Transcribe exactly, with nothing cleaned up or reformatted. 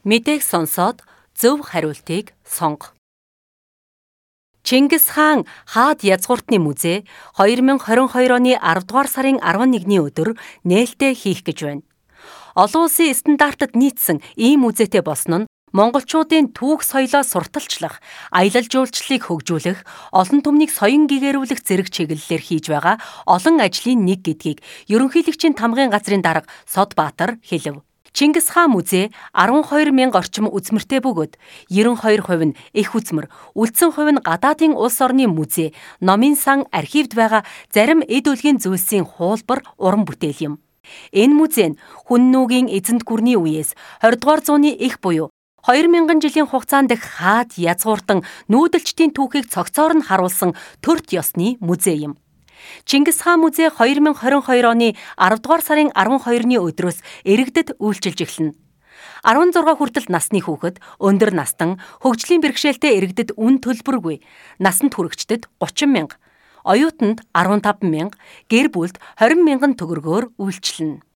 Мэдээг сонсоод зөв хариултыг сонго. Чингис хаан хаад язгууртны музей хоёр мянга хорин хоёр оны аравдугаар сарын арван нэгний өдөр нээлттэй хийх гэж байна. Олон улсын стандартад нийцсэн ийм музейтэй болсон нь монголчуудын түүх соёлоо сурталчлах, аялал жуулчлалыг хөгжүүлэх, олон түмнийг соён гэгэрүүлэх зэрэг чиглэлээр хийж байгаа олон ажлын нэг гэдгийг ерөнхийлөгчийн тамгын газрын дарга Содбаатар хэлэв. Чингис хаан музей арван хоёр мянга орчим үзмэртэй бөгөөд ерөн хоёр хувь нь эх үзмэр, үлдсэн хувь нь гадаадын улс орны музей, номын сан архивд байгаа зарим эд өлгийн зүйлсийн хуулбар уран бүтээл юм. Энэ музей нь хүн нүүгийн эзэнт гүрний үеэс хордугаар зууны эх буюу хоёр мянган жилийн хугацаанд дэх хаад язгууртан нүүдэлчдийн түүхийг цогцоор нь харуулсан төрт ёсны музей юм. Чингис хаан музей хоёр мянга хорин хоёр оны аравдугаар сарын арван хоёрны өдрөөс иргэдэд үйлчилж эхэлнэ. арван зургаан хүртэл насны хүүхэд, өндөр настан, хөгжлийн бэрхшээлтэй иргэдэд үн төлбөргүй, насанд хүрэгчдэд гучин мянга, оюутанд арван таван мянга, гэр бүлд хорин мянган төгрөгөөр үйлчилнэ.